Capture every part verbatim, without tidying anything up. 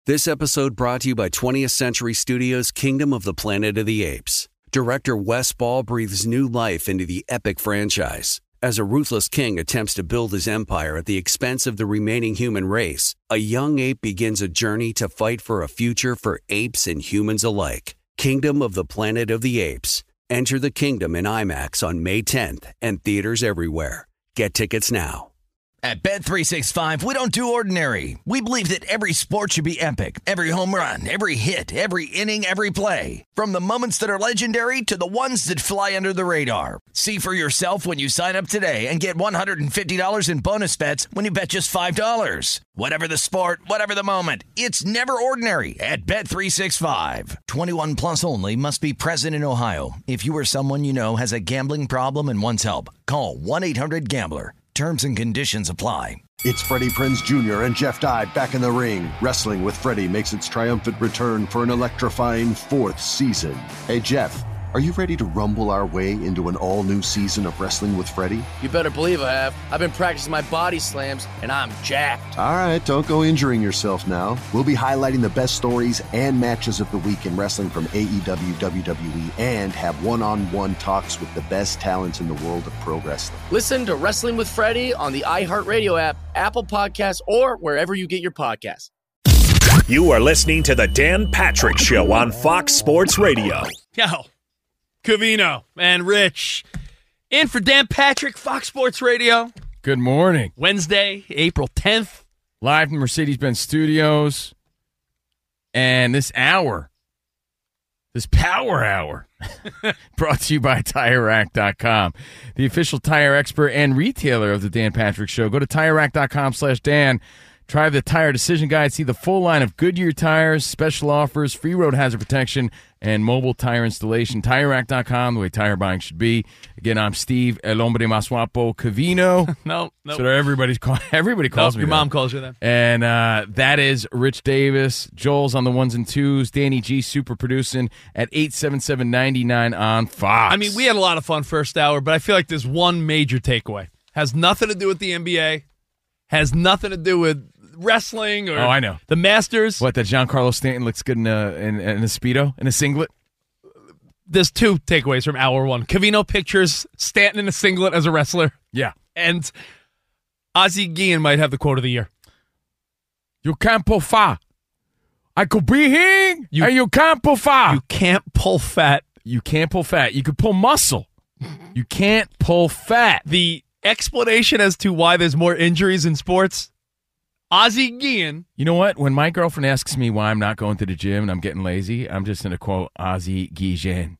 This episode brought to you by twentieth Century Studios' Kingdom of the Planet of the Apes. Director Wes Ball breathes new life into the epic franchise. As a ruthless king attempts to build his empire at the expense of the remaining human race, a young ape begins a journey to fight for a future for apes and humans alike. Kingdom of the Planet of the Apes. Enter the kingdom in IMAX on May tenth and theaters everywhere. Get tickets now. At Bet three sixty-five, we don't do ordinary. We believe that every sport should be epic. Every home run, every hit, every inning, every play. From the moments that are legendary to the ones that fly under the radar. See for yourself when you sign up today and get one hundred fifty dollars in bonus bets when you bet just five dollars. Whatever the sport, whatever the moment, it's never ordinary at Bet three sixty-five. twenty-one plus only. Must be present in Ohio. If you or someone you know has a gambling problem and wants help, call one eight hundred gambler. Terms and conditions apply. It's Freddie Prinze Junior and Jeff Dye back in the ring. Wrestling with Freddie makes its triumphant return for an electrifying fourth season. Hey, Jeff, are you ready to rumble our way into an all-new season of Wrestling with Freddie? You better believe I have. I've been practicing my body slams, and I'm jacked. All right, don't go injuring yourself now. We'll be highlighting the best stories and matches of the week in wrestling from A E W, W W E, and have one-on-one talks with the best talents in the world of pro wrestling. Listen to Wrestling with Freddie on the iHeartRadio app, Apple Podcasts, or wherever you get your podcasts. You are listening to The Dan Patrick Show on Fox Sports Radio. Yo. Covino and Rich in for Dan Patrick, Fox Sports Radio. Good morning. Wednesday, April tenth. Live from Mercedes-Benz Studios. And this hour, this power hour, brought to you by Tire Rack dot com, the official tire expert and retailer of the Dan Patrick Show. Go to Tire Rack dot com slash Dan. Try the Tire Decision Guide. See the full line of Goodyear tires, special offers, free road hazard protection, and mobile tire installation. Tire Rack dot com, the way tire buying should be. Again, I'm Steve, El Hombre Más Guapo Covino. no, no. So everybody's call, everybody calls nope, me Your that. mom calls you that. And uh, that is Rich Davis. Joel's on the ones and twos. Danny G super producing at eight seven seven, nine nine on Fox. I mean, we had a lot of fun first hour, but I feel like there's one major takeaway. Has nothing to do with the N B A. Has nothing to do with wrestling or oh, I know. the Masters. What, that Giancarlo Stanton looks good in a, in, in a Speedo, in a singlet? There's two takeaways from hour one. Covino pictures Stanton in a singlet as a wrestler. Yeah. And Ozzie Guillen might have the quote of the year. You can't pull fat. I could be here, you, and you can't pull fat. You can't pull fat. You can't pull fat. You could pull muscle. You can't pull fat. The explanation as to why there's more injuries in sports, Ozzie Guillen. You know what? When my girlfriend asks me why I'm not going to the gym and I'm getting lazy, I'm just going to quote Ozzie Guillen.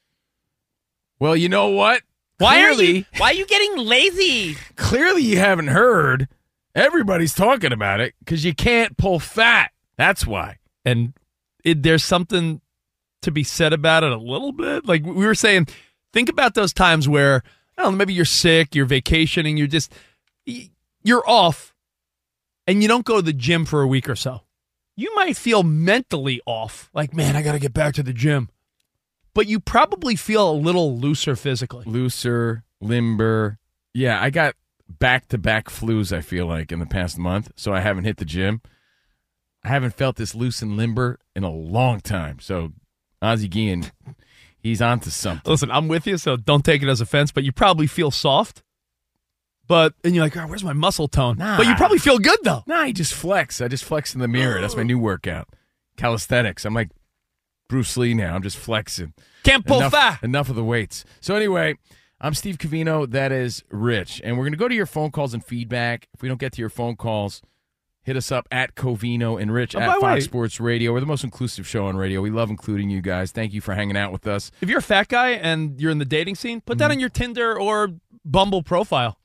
Well, you know what? Why clearly, are you? Why are you getting lazy? Clearly, you haven't heard. Everybody's talking about it because you can't pull fat. That's why. And it, there's something to be said about it a little bit. Like we were saying, think about those times where I don't know, maybe you're sick, you're vacationing, you're just you're off. And you don't go to the gym for a week or so. You might feel mentally off. Like, man, I got to get back to the gym. But you probably feel a little looser physically. Looser, limber. Yeah, I got back-to-back flus, I feel like, in the past month. So I haven't hit the gym. I haven't felt this loose and limber in a long time. So Ozzie Guillen, he's onto something. Listen, I'm with you, so don't take it as offense. But you probably feel soft. But, and you're like, oh, where's my muscle tone? Nah. But you probably feel good, though. Nah, I just flex. I just flex in the mirror. That's my new workout. Calisthenics. I'm like Bruce Lee now. I'm just flexing. Can't pull enough, fat. Enough of the weights. So anyway, I'm Steve Covino. That is Rich. And we're going to go to your phone calls and feedback. If we don't get to your phone calls, hit us up at Covino and Rich oh, at Fox way. Sports Radio. We're the most inclusive show on radio. We love including you guys. Thank you for hanging out with us. If you're a fat guy and you're in the dating scene, put mm-hmm. that on your Tinder or Bumble profile.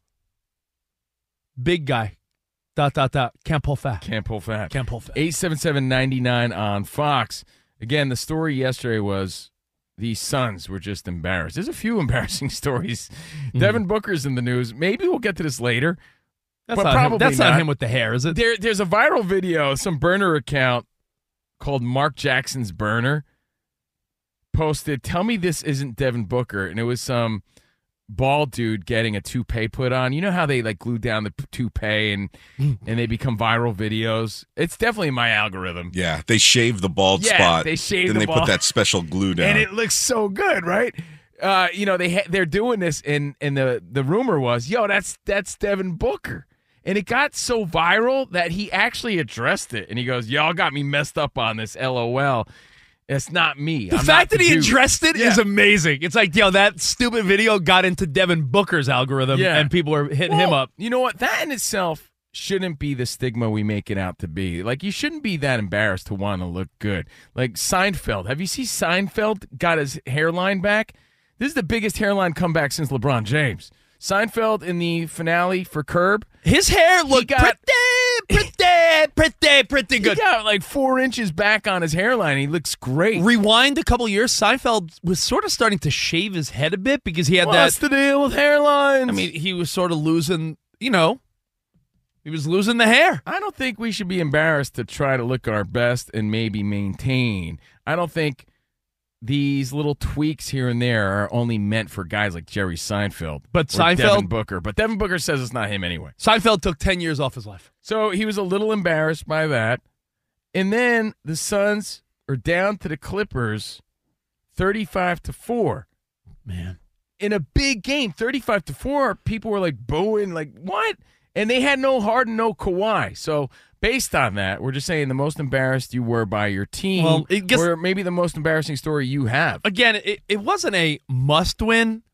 Big guy. Dot, dot, dot. Can't pull fat. Can't pull fat. Can't pull fat. eight seven seven, nine nine on Fox. Again, the story yesterday was the Suns were just embarrassed. There's a few embarrassing stories. Mm. Devin Booker's in the news. Maybe we'll get to this later. That's, but not, probably him. That's not. not him with the hair, is it? There, there's a viral video, some burner account called Mark Jackson's Burner posted, tell me this isn't Devin Booker. And it was some bald dude getting a toupee put on. You know how they like glue down the p- toupee and and they become viral videos? It's definitely my algorithm. Yeah, they shave the bald Yeah, spot. they shave then the they bald- put that special glue down. And it looks so good, right? Uh, you know, they ha- they're doing this, and and the the rumor was, yo, that's that's Devin Booker. And it got so viral that he actually addressed it. And he goes, y'all got me messed up on this, LOL. It's not me. The I'm fact not that he the dude. addressed it Yeah. is amazing. It's like, yo, that stupid video got into Devin Booker's algorithm, Yeah. and people are hitting him Well, up. You know what? That in itself shouldn't be the stigma we make it out to be. Like, you shouldn't be that embarrassed to want to look good. Like Seinfeld. Have you seen Seinfeld got his hairline back? This is the biggest hairline comeback since LeBron James. Seinfeld in the finale for Curb. His hair looked got- pretty, pretty, pretty, pretty good. He got like four inches back on his hairline. He looks great. Rewind a couple years, Seinfeld was sort of starting to shave his head a bit because he had What's that. the deal with hairlines? I mean, he was sort of losing, you know, he was losing the hair. I don't think we should be embarrassed to try to look our best and maybe maintain. I don't think these little tweaks here and there are only meant for guys like Jerry Seinfeld. But or Seinfeld- Devin Booker. But Devin Booker says it's not him anyway. Seinfeld took ten years off his life. So he was a little embarrassed by that. And then the Suns are down to the Clippers thirty-five to four. Man. In a big game, thirty-five to four, people were like booing, like, what? And they had no Harden, no Kawhi. So based on that, we're just saying the most embarrassed you were by your team, Well, it gets- or maybe the most embarrassing story you have. Again, it, it wasn't a must win,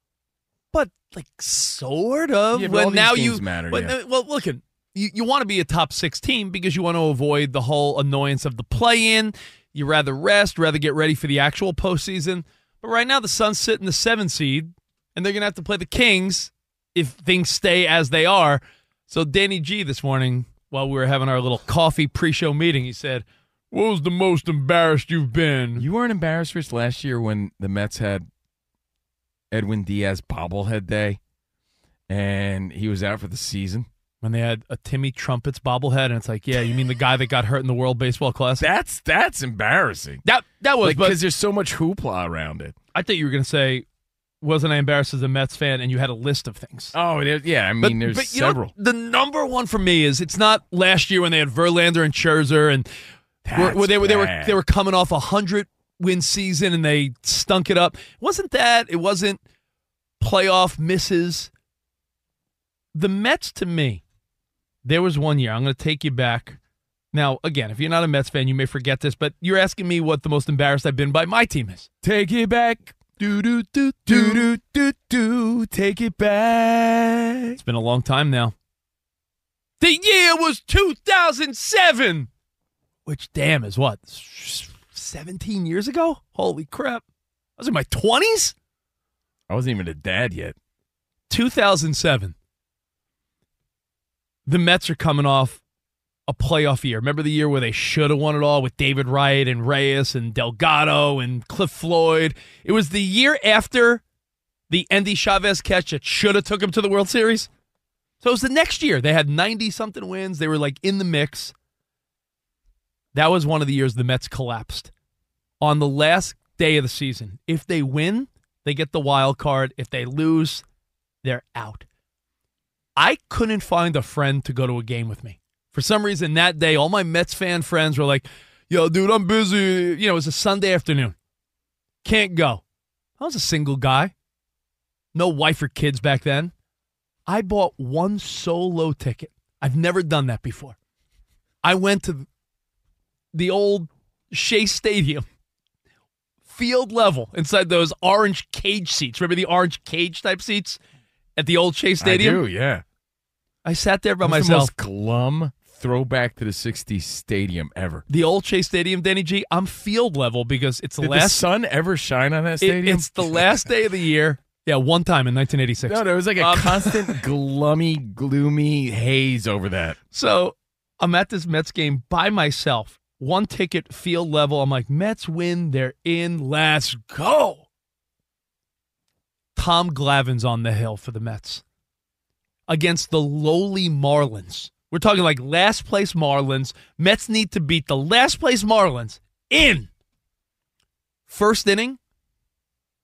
but like sort of. Yeah, but when all these now games you matter, when- yeah. Well, look, you, you want to be a top six team because you want to avoid the whole annoyance of the play-in. You rather rest, rather get ready for the actual postseason. But right now, the Suns sit in the seven seed, and they're going to have to play the Kings if things stay as they are. So Danny G this morning, while we were having our little coffee pre-show meeting, he said, "What was the most embarrassed you've been?" You weren't embarrassed, Rich, last year when the Mets had Edwin Diaz bobblehead day, and he was out for the season. When they had a Timmy Trumpets bobblehead, and it's like, yeah, you mean the guy that got hurt in the World Baseball Classic? That's that's embarrassing. That that was, Because but there's so much hoopla around it. I thought you were going to say, wasn't I embarrassed as a Mets fan? And you had a list of things. Oh, it, yeah. I mean, there's but you know, several. the number one for me is it's not last year when they had Verlander and Scherzer, and where, That's where they were they were bad. they were coming off a hundred win season and they stunk it up. It wasn't that? It wasn't playoff misses. The Mets, to me, there was one year. I'm going to take you back. Now, again, if you're not a Mets fan, you may forget this, but you're asking me what the most embarrassed I've been by my team is. Take it back. Do do do do do do do. Take it back. It's been a long time now. The year was two thousand seven, which, damn, is what, seventeen years ago? Holy crap. I was in my twenties? I wasn't even a dad yet. two thousand seven. The Mets are coming off a playoff year. Remember the year where they should have won it all with David Wright and Reyes and Delgado and Cliff Floyd? It was the year after the Endy Chavez catch that should have took him to the World Series. So it was the next year. They had ninety-something wins. They were like in the mix. That was one of the years the Mets collapsed. On the last day of the season, if they win, they get the wild card. If they lose, they're out. I couldn't find a friend to go to a game with me. For some reason, that day, all my Mets fan friends were like, yo, dude, I'm busy. You know, it was a Sunday afternoon. Can't go. I was a single guy. No wife or kids back then. I bought one solo ticket. I've never done that before. I went to the old Shea Stadium, field level, inside those orange cage seats. Remember the orange cage type seats at the old Shea Stadium? I do, yeah. I sat there by It was myself. the most glum throwback to the sixties stadium ever. The old Shea Stadium, Danny G, I'm field level because it's the Did last. the sun ever shine on that it- stadium? it's the last day of the year. Yeah, one time in nineteen eighty-six. No, there was like a Um, constant glummy, gloomy haze over that. So I'm at this Mets game by myself. One ticket, field level. I'm like, Mets win. They're in. Let's go. Tom Glavine's on the hill for the Mets against the lowly Marlins. We're talking like last place Marlins. Mets need to beat the last place Marlins in. First inning,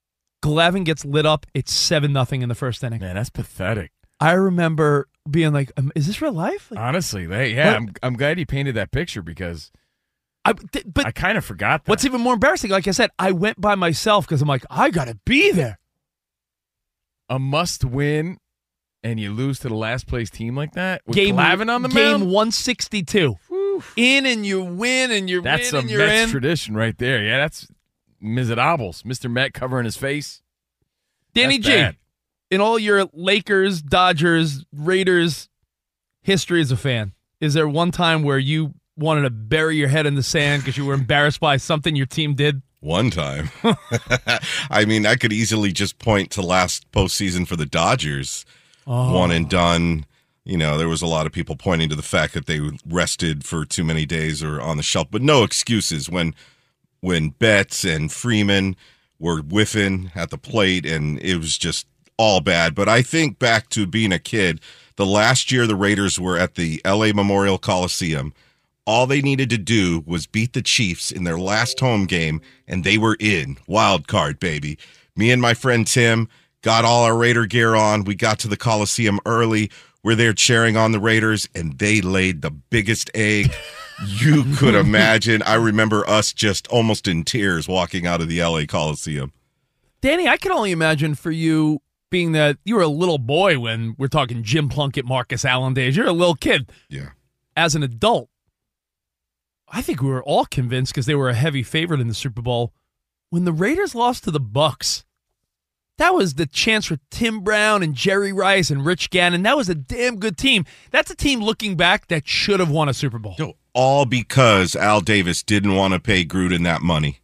Glavine gets lit up. It's seven nothing in the first inning. Man, that's pathetic. I remember being like, um, "Is this real life?" Like, Honestly, they, yeah, I'm, I'm glad you painted that picture because I, th- but I kind of forgot that. What's even more embarrassing, like I said, I went by myself because I'm like, I got to be there. A must-win, and you lose to the last-place team like that? With Game, Glavine on the game mound? one sixty-two. Whew. In and you win and you That's win a and you're Mets in. tradition right there. Yeah, that's miserables. Mister Met covering his face. Danny That's G, bad. in all your Lakers, Dodgers, Raiders history as a fan, is there one time where you wanted to bury your head in the sand because you were embarrassed by something your team did? One time. I mean, I could easily just point to last postseason for the Dodgers. Oh. One and done. You know, there was a lot of people pointing to the fact that they rested for too many days or on the shelf, but no excuses when when Betts and Freeman were whiffing at the plate, and it was just all bad. But I think back to being a kid, the last year the Raiders were at the L A Memorial Coliseum. All they needed to do was beat the Chiefs in their last home game, and they were in. Wild card, baby. Me and my friend Tim got all our Raider gear on. We got to the Coliseum early. We're there cheering on the Raiders, and they laid the biggest egg you could imagine. I remember us just almost in tears walking out of the L A Coliseum. Danny, I can only imagine for you being that you were a little boy when we're talking Jim Plunkett, Marcus Allen days. You're a little kid. Yeah. As an adult, I think we were all convinced because they were a heavy favorite in the Super Bowl. When the Raiders lost to the Bucks, that was the chance for Tim Brown and Jerry Rice and Rich Gannon. That was a damn good team. That's a team looking back that should have won a Super Bowl. Yo, all because Al Davis didn't want to pay Gruden that money.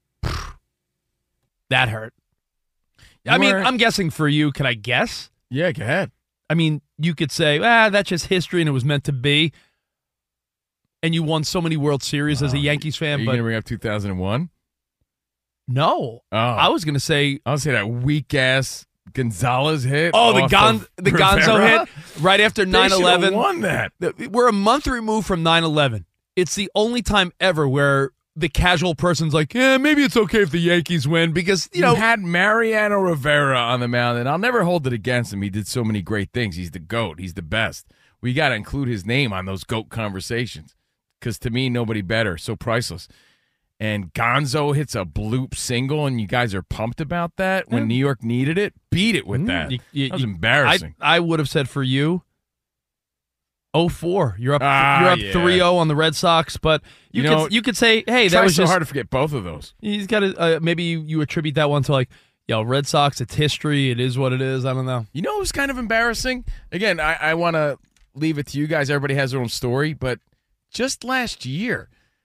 That hurt. You I mean, were- I'm guessing for you, can I guess? Yeah, go ahead. I mean, you could say, ah, that's just history and it was meant to be. And you won so many World Series as a Yankees Are fan, you but going to bring up two thousand one? no. Oh. I was going to say, I'll say that weak-ass Gonzalez hit. oh, the off Gon- of the Gonzo Rivera? hit right after They nine should've eleven. won that. We're a month removed from nine eleven. It's the only time ever where the casual person's like, yeah, maybe it's okay if the Yankees win because, you You know, had Mariano Rivera on the mound, and I'll never hold it against him. He did so many great things. He's the GOAT. He's the best. We got to include his name on those GOAT conversations because, to me, nobody better. So priceless. And Gonzo hits a bloop single, and you guys are pumped about that when Yeah. New York needed it. Beat it with that. You- you- that was you- embarrassing. I, I would have said for you, oh four. You're up Ah, You're up yeah. three oh on the Red Sox, but you, You could know, you could say, hey, that Try was so just hard to forget both of those. he's got to uh, maybe you, you attribute that one to like, yo, Red Sox, it's history, it is what it is. I don't know. You know what was kind of embarrassing? Again, I, I want to leave it to you guys. Everybody has their own story, but just last year,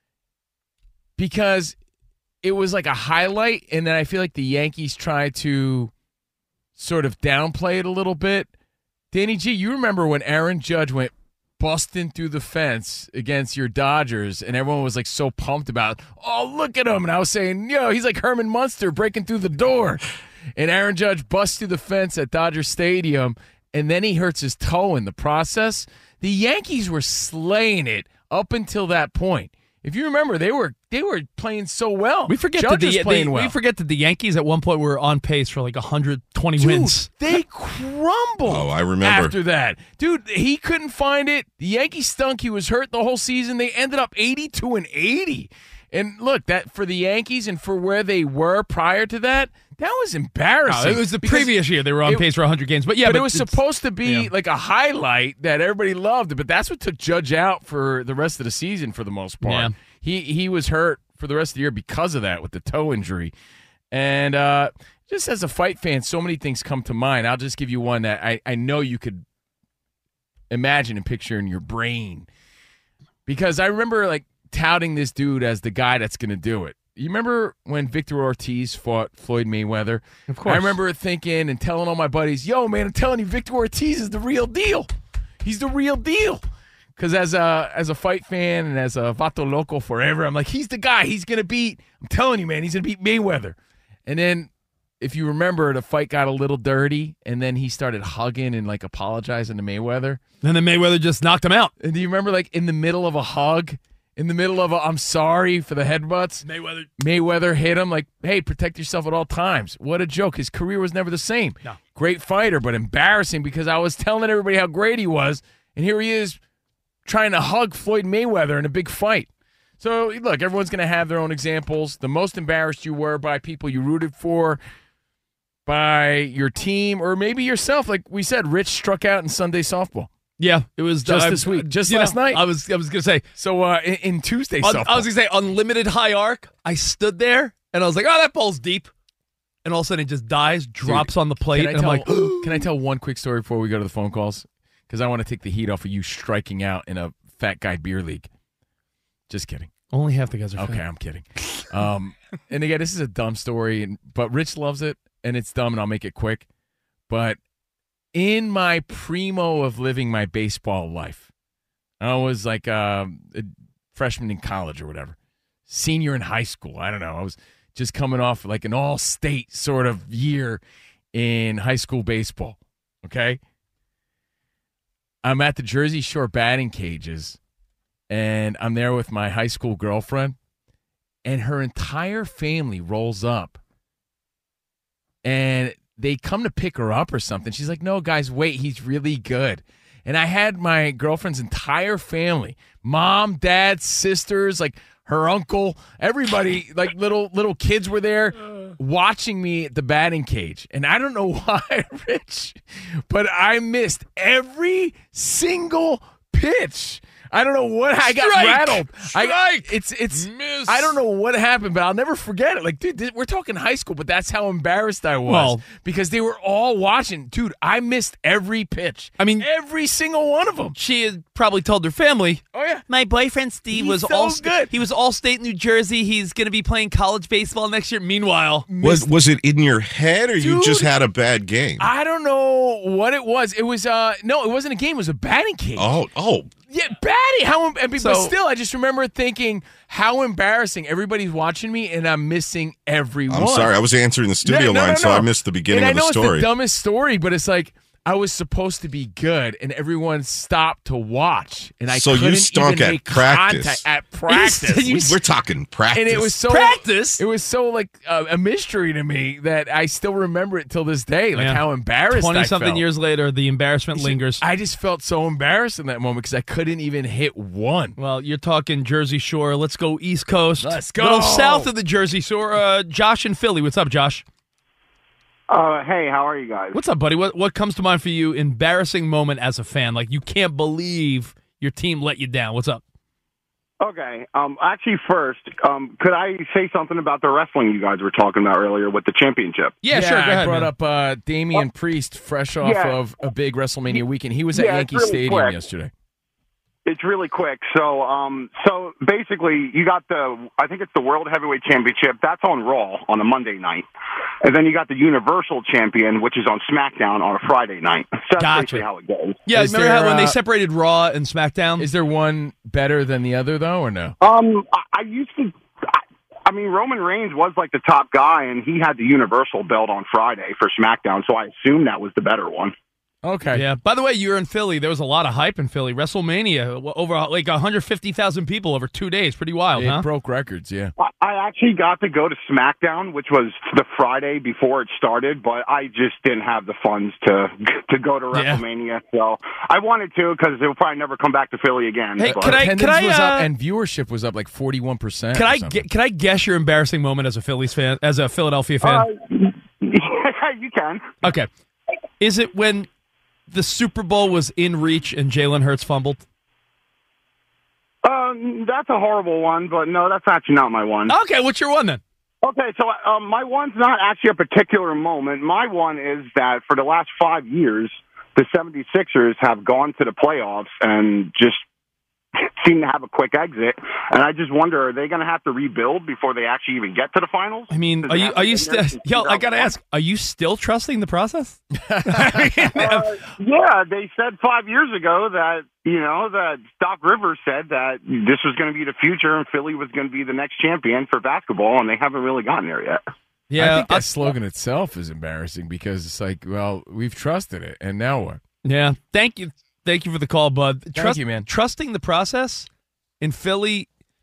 because it was like a highlight, and then I feel like the Yankees tried to sort of downplay it a little bit. Danny G, you remember when Aaron Judge went busting through the fence against your Dodgers, and everyone was like so pumped about, oh, look at him. And I was saying, yo, he's like Herman Munster breaking through the door. And Aaron Judge busts through the fence at Dodger Stadium, and then he hurts his toe in the process. The Yankees were slaying it up until that point. If you remember, they were they were playing so well. We forget Judge that the, was playing the- well. we forget that the Yankees at one point were on pace for like one hundred twenty Dude, wins. they crumbled. Oh, I remember. After that. Dude, he couldn't find it. The Yankees stunk. He was hurt the whole season. They ended up eighty-two and eighty. And look, that for the Yankees and for where they were prior to that, that was embarrassing. No, it was the Because previous year they were on it- pace for one hundred games. But yeah, but, but it was it's- supposed to be yeah. like a highlight that everybody loved. But that's what took Judge out for the rest of the season for the most part. Yeah. He he was hurt for the rest of the year because of that with the toe injury. And uh, just as a fight fan, so many things come to mind. I'll just give you one that I, I know you could imagine and picture in your brain. Because I remember like touting this dude as the guy that's going to do it. You remember when Victor Ortiz fought Floyd Mayweather? Of course. I remember thinking and telling all my buddies, yo, man, I'm telling you, Victor Ortiz is the real deal. He's the real deal. Because as a as a fight fan and as a Vato Loco forever, I'm like, he's the guy. He's going to beat, I'm telling you, man, he's going to beat Mayweather. And then, if you remember, the fight got a little dirty, and then he started hugging and, like, apologizing to Mayweather. then the Mayweather just knocked him out. And do you remember, like, in the middle of a hug, in the middle of a I'm sorry for the headbutts. Mayweather. Mayweather hit him like, hey, protect yourself at all times. What a joke. His career was never the same. No. Great fighter, but embarrassing because I was telling everybody how great he was, and here he is trying to hug Floyd Mayweather in a big fight. So, look, everyone's going to have their own examples. The most embarrassed you were by people you rooted for, by your team, or maybe yourself. Like we said, Rich struck out in Sunday softball. Yeah, it was Just uh, this week. Just you last know, night. I was I was gonna say So uh, in, in Tuesday on, softball. I was gonna say unlimited high arc. I stood there and I was like, oh, that ball's deep, and all of a sudden it just dies, drops Dude, on the plate, Can I and I'm tell, like, can I tell one quick story before we go to the phone calls? Because I want to take the heat off of you striking out in a fat guy beer league. Just kidding. only half the guys are Okay, fat. I'm kidding. Um, and again, this is a dumb story, and, but Rich loves it, and it's dumb, and I'll make it quick. But in my primo of living my baseball life, I was like uh, a freshman in college or whatever, senior in high school. I don't know. I was just coming off like an all-state sort of year in high school baseball, okay? I'm at the Jersey Shore batting cages, and I'm there with my high school girlfriend, and her entire family rolls up, and they come to pick her up or something. She's like, no, guys, wait, he's really good. And I had my girlfriend's entire family, mom, dad, sisters, like her uncle, everybody, like little little kids were there watching me at the batting cage. And I don't know why, Rich, but I missed every single pitch. I don't know what I got Strike! rattled. I got, Strike! it's it's Miss. I don't know what happened, but I'll never forget it. Like, dude, this, we're talking high school, but that's how embarrassed I was Well- because they were all watching. Dude, I missed every pitch. I mean- every single one of them. She had probably told her family. Oh yeah. My boyfriend Steve He's was so all good. He was all state New Jersey. He's going to be playing college baseball next year. Meanwhile, Was was it in your head, or you Dude. just had a bad game? I don't know what it was. It was uh no, it wasn't a game. It was a batting cage. oh, oh, Yeah, batty. How, but So- still, I just remember thinking how embarrassing. Everybody's watching me, and I'm missing every one. I'm sorry. I was answering the studio Yeah, no, line, no, so no. I missed the beginning and of the I know story. it's the dumbest story, but it's like I was supposed to be good, and everyone stopped to watch, and I So you couldn't stunk even at make practice. contact at practice. You- We're talking practice. and it was so Practice? It was so like uh, a mystery to me that I still remember it till this day. Like Yeah. how embarrassed I twenty something felt. years later, the embarrassment lingers. I just felt so embarrassed in that moment because I couldn't even hit one. Well, you're talking Jersey Shore. Let's go East Coast. Let's go. Little south of the Jersey Shore. Uh, Josh in Philly. What's up, Josh? Uh, hey, how are you guys? What's up, buddy? What what comes to mind for you? Embarrassing moment as a fan, like you can't believe your team let you down. What's up? Okay. Um, actually, first, um, could I say something about the wrestling you guys were talking about earlier with the championship? Yeah, sure. Go I ahead, brought man. up uh, Damian Priest, fresh off Yeah. of a big WrestleMania weekend. He was at Yeah, it's Yankee really Stadium quick. yesterday. It's really quick. So, um, so basically, you got the, I think it's the World Heavyweight Championship. That's on Raw on a Monday night. And then you got the Universal Champion, which is on SmackDown on a Friday night. So that's Gotcha. basically how it goes. Yeah, Is remember there, how when they uh, separated Raw and SmackDown? Is there one better than the other, though, or no? Um, I, I used to. I, I mean, Roman Reigns was like the top guy, and he had the Universal belt on Friday for SmackDown, so I assume that was the better one. Okay. Yeah. By the way, you were in Philly. There was a lot of hype in Philly. WrestleMania, over like one hundred fifty thousand people over two days. Pretty wild, It huh? broke records, yeah. I, I actually got to go to SmackDown, which was the Friday before it started, but I just didn't have the funds to to go to Yeah. WrestleMania. So I wanted to because it will probably never come back to Philly again. Hey, but- can I- Attendance I, was up, uh, and viewership was up like forty-one percent. Can I ge- can I guess your embarrassing moment as a Phillies fan, as a Philadelphia fan? Uh, yeah, you can. Okay. Is it when the Super Bowl was in reach and Jalen Hurts fumbled? Um, that's a horrible one, but no, that's actually not my one. Okay, what's your one then? Okay, so um, my one's not actually a particular moment. My one is that for the last five years, the seventy-sixers have gone to the playoffs and just seem to have a quick exit. And I just wonder, are they going to have to rebuild before they actually even get to the finals? I mean, Does are it you have are to you be there still? since Yo, I gotta two thousand one? ask, are you still trusting the process? Uh, yeah, they said five years ago that, you know, that Doc Rivers said that this was going to be the future and Philly was going to be the next champion for basketball, and they haven't really gotten there yet. Yeah, I think that I- slogan itself is embarrassing because it's like, well, we've trusted it, and now what? yeah. Thank you, thank you for the call, bud. Thank you, man. Trusting the process in Philly,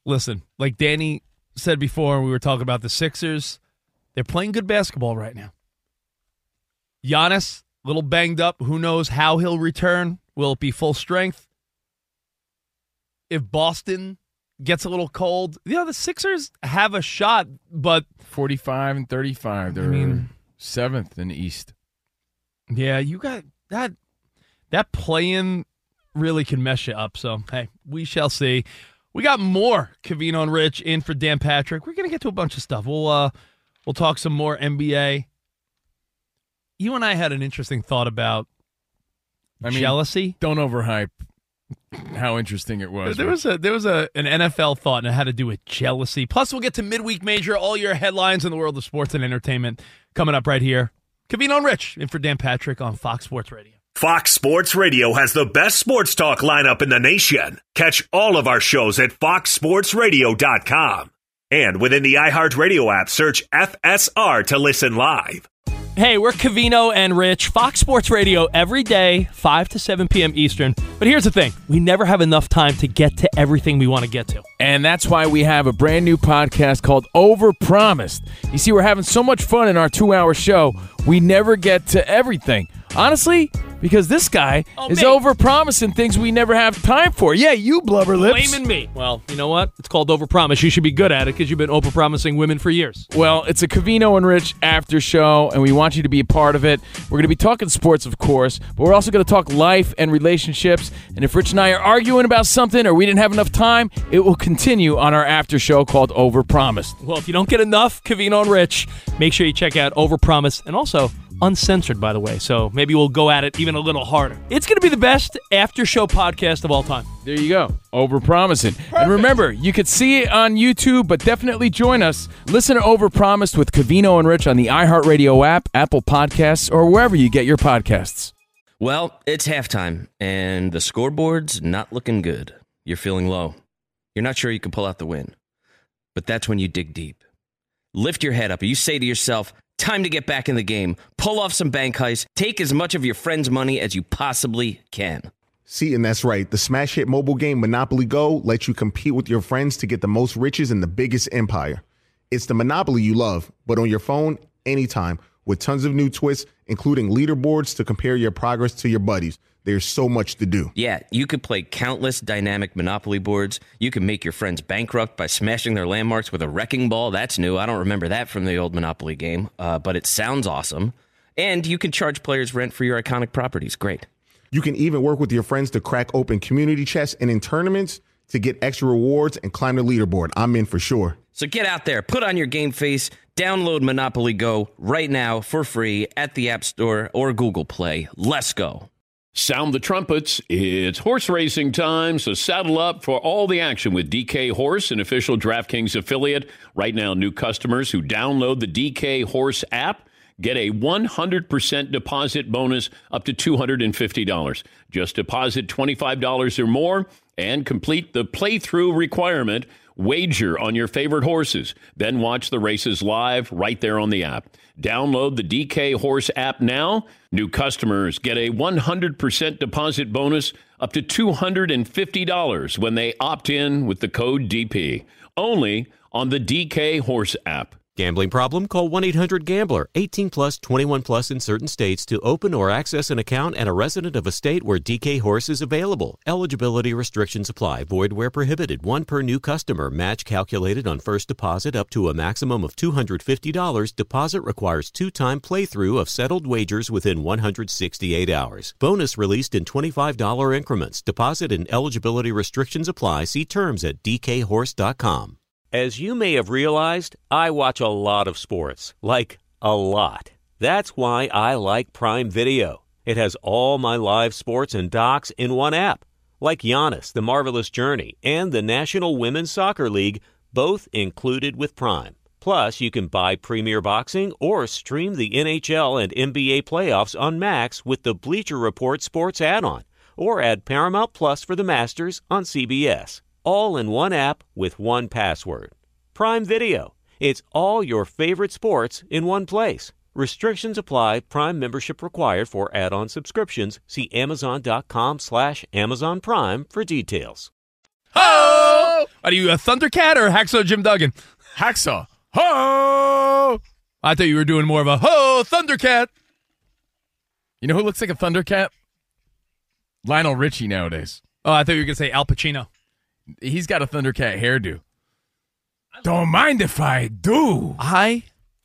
listen, like Danny said before, we were talking about the Sixers. They're playing good basketball right now. Giannis, a little banged up. Who knows how he'll return? Will it be full strength? If Boston gets a little cold, you know, the Sixers have a shot, but forty-five and thirty-five. They're I mean, seventh in the East. Yeah, you got that. That play-in really can mess you up. So, hey, we shall see. We got more Covino and Rich in for Dan Patrick. We're going to get to a bunch of stuff. We'll uh, we'll talk some more N B A. You and I had an interesting thought about I mean, jealousy. Don't overhype how interesting it was. There was a there was a an N F L thought, and it had to do with jealousy. Plus, we'll get to midweek major, all your headlines in the world of sports and entertainment coming up right here. Covino and Rich in for Dan Patrick on Fox Sports Radio. Fox Sports Radio has the best sports talk lineup in the nation. Catch all of our shows at fox sports radio dot com. And within the iHeartRadio app, search F S R to listen live. Hey, we're Covino and Rich, Fox Sports Radio every day, five to seven p.m. Eastern. But here's the thing. We never have enough time to get to everything we want to get to. And that's why we have a brand new podcast called Overpromised. You see, we're having so much fun in our two-hour show, we never get to everything. Honestly, because this guy oh, is me. overpromising things we never have time for. Yeah, you blubber lips. Blaming me. Well, you know what? It's called overpromise. You should be good at it because you've been overpromising women for years. Well, it's a Covino and Rich after show, and we want you to be a part of it. We're going to be talking sports, of course, but we're also going to talk life and relationships. And if Rich and I are arguing about something or we didn't have enough time, it will continue on our after show called Overpromised. Well, if you don't get enough Covino and Rich, make sure you check out Overpromised and also uncensored, by the way, so maybe we'll go at it even a little harder. It's going to be the best after-show podcast of all time. There you go. Overpromising. Perfect. And remember, you could see it on YouTube, but definitely join us. Listen to Overpromised with Covino and Rich on the iHeartRadio app, Apple Podcasts, or wherever you get your podcasts. Well, it's halftime, and the scoreboard's not looking good. You're feeling low. You're not sure you can pull out the win. But that's when you dig deep. Lift your head up, and you say to yourself, time to get back in the game. Pull off some bank heists. Take as much of your friend's money as you possibly can. See, and that's right. The smash hit mobile game Monopoly Go lets you compete with your friends to get the most riches in the biggest empire. It's the Monopoly you love, but on your phone, anytime, with tons of new twists, including leaderboards to compare your progress to your buddies. There's so much to do. Yeah, you could play countless dynamic Monopoly boards. You can make your friends bankrupt by smashing their landmarks with a wrecking ball. That's new. I don't remember that from the old Monopoly game, uh, but it sounds awesome. And you can charge players rent for your iconic properties. Great. You can even work with your friends to crack open community chests and in tournaments to get extra rewards and climb the leaderboard. I'm in for sure. So get out there, put on your game face, download Monopoly Go right now for free at the App Store or Google Play. Let's go. Sound the trumpets. It's horse racing time, so saddle up for all the action with D K Horse, an official DraftKings affiliate. Right now, new customers who download the D K Horse app get a one hundred percent deposit bonus up to two hundred fifty dollars. Just deposit twenty-five dollars or more and complete the playthrough requirement. Wager on your favorite horses. Then watch the races live right there on the app. Download the D K Horse app now. New customers get a one hundred percent deposit bonus up to two hundred fifty dollars when they opt in with the code D P. Only on the D K Horse app. Gambling problem? Call one eight hundred gambler. eighteen plus, twenty-one plus in certain states to open or access an account and a resident of a state where D K Horse is available. Eligibility restrictions apply. Void where prohibited. One per new customer. Match calculated on first deposit up to a maximum of two hundred fifty dollars. Deposit requires two-time playthrough of settled wagers within one hundred sixty-eight hours. Bonus released in twenty-five dollars increments. Deposit and eligibility restrictions apply. See terms at d k horse dot com. As you may have realized, I watch a lot of sports. Like, a lot. That's why I like Prime Video. It has all my live sports and docs in one app. Like Giannis, The Marvelous Journey, and the National Women's Soccer League, both included with Prime. Plus, you can buy Premier Boxing or stream the N H L and N B A playoffs on Max with the Bleacher Report Sports add-on. Or add Paramount Plus for the Masters on C B S. All in one app with one password. Prime Video. It's all your favorite sports in one place. Restrictions apply. Prime membership required for add-on subscriptions. See amazon dot com slash Amazon Prime for details. Oh! Ho! Are you a Thundercat or a Hacksaw Jim Duggan? Hacksaw. Ho! I thought you were doing more of a ho Thundercat. You know who looks like a Thundercat? Lionel Richie nowadays. Oh, I thought you were going to say Al Pacino. He's got a Thundercat hairdo. Don't mind if I do. I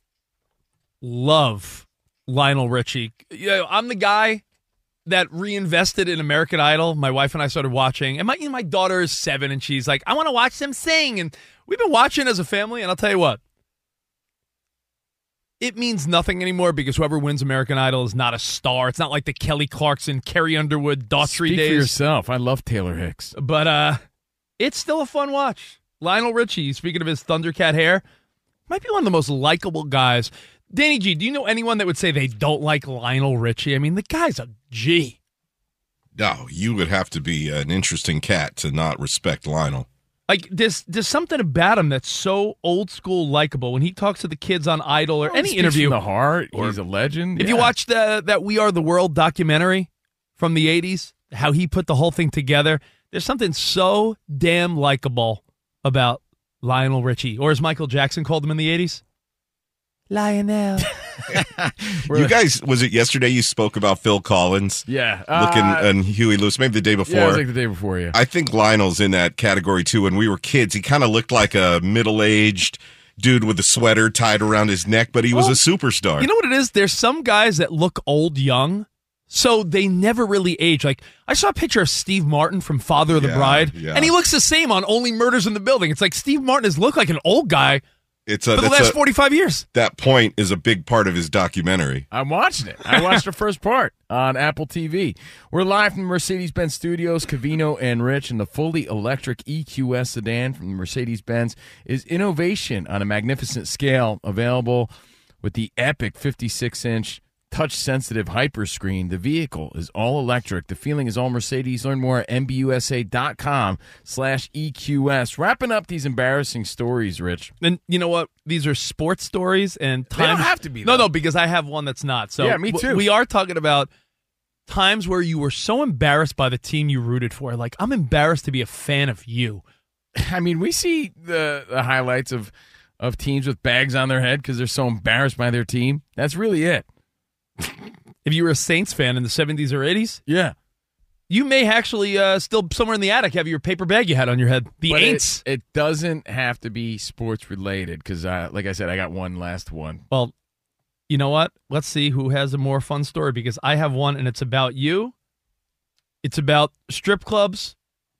love Lionel Richie. You know, I'm the guy that reinvested in American Idol. My wife and I started watching. And my, you know, my daughter is seven, and she's like, I want to watch them sing. And we've been watching as a family, and I'll tell you what. It means nothing anymore because whoever wins American Idol is not a star. It's not like the Kelly Clarkson, Carrie Underwood, Daughtry Speak days. for yourself. I love Taylor Hicks. But uh, it's still a fun watch. Lionel Richie, speaking of his Thundercat hair, might be one of the most likable guys. Danny G, do you know anyone that would say they don't like Lionel Richie? I mean, the guy's a G. No, you would have to be an interesting cat to not respect Lionel. Like, there's, there's something about him that's so old school likable. When he talks to the kids on Idol or Oh, any he speaks interview. from the heart. Or- He's a legend. If Yeah. you watched the, that We Are the World documentary from the eighties, how he put the whole thing together, there's something so damn likable about Lionel Richie. Or as Michael Jackson called him in the eighties, Lionel. You guys, was it yesterday you spoke about Phil Collins? Yeah. Looking Uh, and Huey Lewis, maybe the day before. Yeah, it was like the day before, yeah. I think Lionel's in that category too. When we were kids, he kind of looked like a middle-aged dude with a sweater tied around his neck, but he was Well, a superstar. You know what it is? There's some guys that look old young, so they never really age. Like, I saw a picture of Steve Martin from Father of the Yeah, Bride, yeah. and he looks the same on Only Murders in the Building. It's like Steve Martin has looked like an old guy It's a, for the that's last a- forty-five years. That point is a big part of his documentary. I'm watching it. I watched the first part on Apple T V. We're live from the Mercedes-Benz Studios. Cavino and Rich, and the fully electric E Q S sedan from Mercedes-Benz is innovation on a magnificent scale, available with the epic fifty-six inch touch-sensitive Hyperscreen. The vehicle is all electric. The feeling is all Mercedes. Learn more at M B U S A dot com slash E Q S. Wrapping up these embarrassing stories, Rich. And you know what? These are sports stories, and They don't times have to be, No, though. no, because I have one that's not. So Yeah, me w- too. We are talking about times where you were so embarrassed by the team you rooted for. Like, I'm embarrassed to be a fan of you. I mean, we see the, the highlights of, of teams with bags on their head because they're so embarrassed by their team. That's really it. If you were a Saints fan in the seventies or eighties, Yeah. you may actually uh, still somewhere in the attic have your paper bag you had on your head. The But it, Aints. it doesn't have to be sports related because, uh, like I said, I got one last one. Well, you know what? Let's see who has a more fun story because I have one and it's about you. It's about strip clubs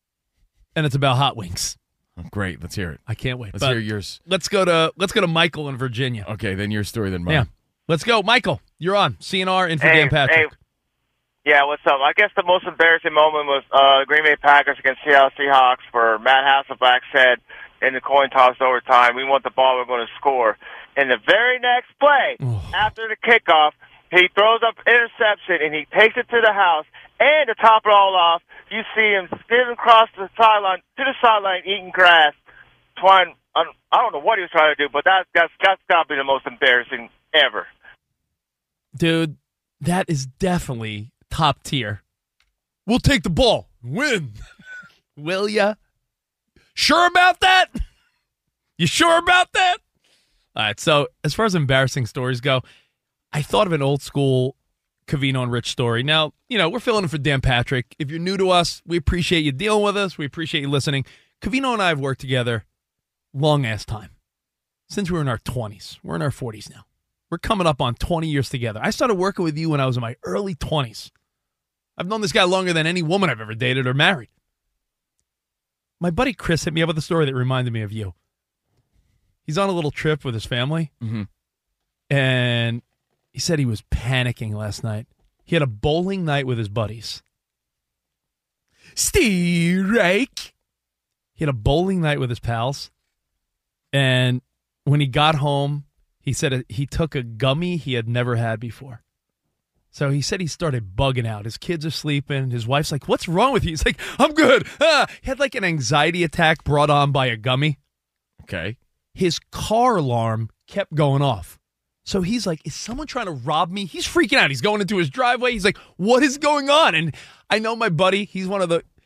and it's about hot wings. Oh, great. Let's hear it. I can't wait. Let's But hear yours. Let's go to let's go to Michael in Virginia. Okay, then your story, then mine. Yeah. Let's go. Michael, you're on. C N R in for Hey, Dan Patrick. hey. Yeah, what's up? I guess the most embarrassing moment was uh, the Green Bay Packers against Seattle Seahawks, where Matt Hasselbeck said in the coin toss overtime, we want the ball, we're going to score. And the very next play, after the kickoff, he throws up interception, and he takes it to the house. And to top it all off, you see him skidding across the sideline, to the sideline, eating grass. Trying, I don't- I don't know what he was trying to do, but that, that's, that's got to be the most embarrassing ever. Dude, that is definitely top tier. We'll take the ball. Win. Will ya? Sure about that? You sure about that? All right, so as far as embarrassing stories go, I thought of an old school Cavino and Rich story. Now, you know, we're filling in for Dan Patrick. If you're new to us, we appreciate you dealing with us. We appreciate you listening. Cavino and I have worked together long-ass time. Since we were in our twenties. We're in our forties now. We're coming up on twenty years together. I started working with you when I was in my early twenties. I've known this guy longer than any woman I've ever dated or married. My buddy Chris hit me up with a story that reminded me of you. He's on a little trip with his family, mm-hmm. and he said he was panicking last night. He had a bowling night with his buddies. Steve Rake. He had a bowling night with his pals, and when he got home, he said he took a gummy he had never had before. So he said he started bugging out. His kids are sleeping. His wife's like, what's wrong with you? He's like, I'm good. Ah. He had like an anxiety attack brought on by a gummy. Okay. His car alarm kept going off. So he's like, is someone trying to rob me? He's freaking out. He's going into his driveway. He's like, what is going on? And I know my buddy, he's one of the,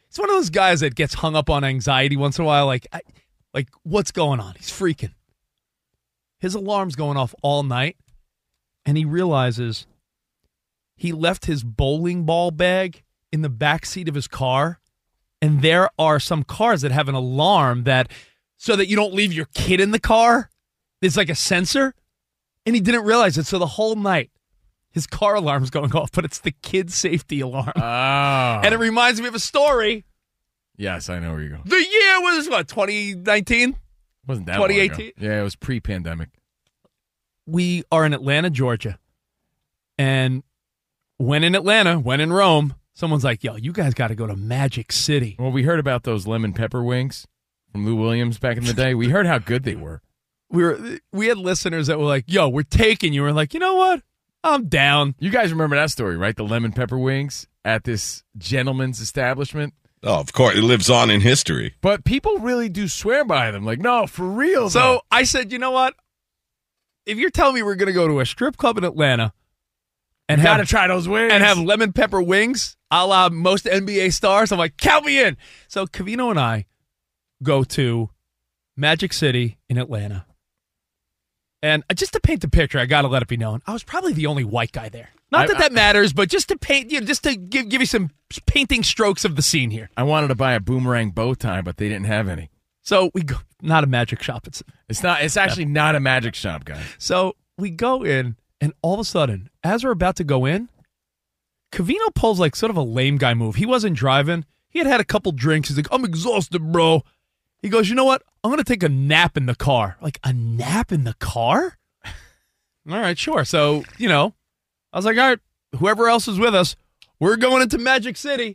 He's one of those guys that gets hung up on anxiety once in a while. Like, I, like what's going on? He's freaking. His alarm's going off all night, and he realizes he left his bowling ball bag in the back seat of his car, and there are some cars that have an alarm that, so that you don't leave your kid in the car, there's like a sensor, and he didn't realize it. So the whole night, his car alarm's going off, but it's the kid's safety alarm. Oh. And it reminds me of a story. Yes, I know where you're going. The year was, what, twenty nineteen? Wasn't that twenty eighteen? long ago. Yeah, it was pre-pandemic. We are in Atlanta, Georgia. And when in Atlanta, when in Rome, someone's like, yo, you guys got to go to Magic City. Well, we heard about those lemon pepper wings from Lou Williams back in the day. We heard how good they were. We were we had listeners that were like, yo, we're taking you. We're like, you know what? I'm down. You guys remember that story, right? The lemon pepper wings at this gentleman's establishment. Oh, of course. It lives on in history. But people really do swear by them. Like, no, for real. So though. I said, you know what? If you're telling me we're going to go to a strip club in Atlanta and you have, gotta try those wings and have lemon pepper wings, a la most N B A stars, I'm like, count me in. So Covino and I go to Magic City in Atlanta. And just to paint the picture, I got to let it be known, I was probably the only white guy there. Not I, that that I, matters, but just to paint, you know, just to give give you some painting strokes of the scene here. I wanted to buy a boomerang bow tie, but they didn't have any. So we go, not a magic shop. It's it's not. It's actually yeah. not a magic shop, guys. So we go in, and all of a sudden, as we're about to go in, Covino pulls like sort of a lame guy move. He wasn't driving. He had had a couple drinks. He's like, I'm exhausted, bro. He goes, you know what? I'm going to take a nap in the car. Like, a nap in the car? All right, sure. So, you know, I was like, all right, whoever else is with us, we're going into Magic City.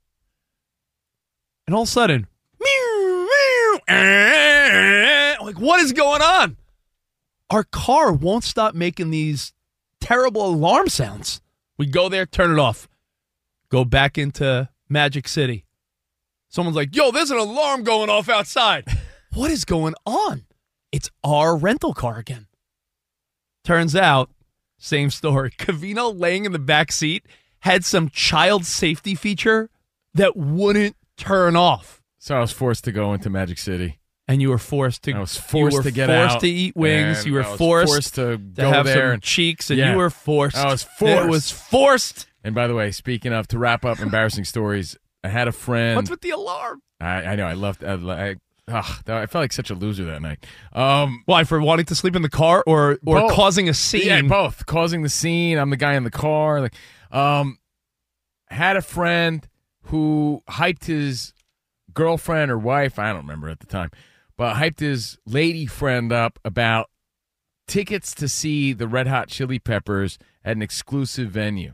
And all of a sudden, meow, meow, like, what is going on? Our car won't stop making these terrible alarm sounds. We go there, turn it off, go back into Magic City. Someone's like, yo, there's an alarm going off outside. What is going on? It's our rental car again. Turns out, same story. Covino laying in the back seat had some child safety feature that wouldn't turn off. So I was forced to go into Magic City. And you were forced to. I was forced you were to get forced out. to eat wings. You were I was forced, forced to, to go have there some and, cheeks, and yeah. you were forced. I was forced. It was forced. And by the way, speaking of, to wrap up embarrassing stories, I had a friend. What's with the alarm? I, I know. I loved. I, I, ugh, I felt like such a loser that night. Um, Why, for wanting to sleep in the car, or or both. causing a scene? Yeah, both. Causing the scene. I'm the guy in the car. Like, um, had a friend who hyped his girlfriend or wife. I don't remember at the time. But hyped his lady friend up about tickets to see the Red Hot Chili Peppers at an exclusive venue.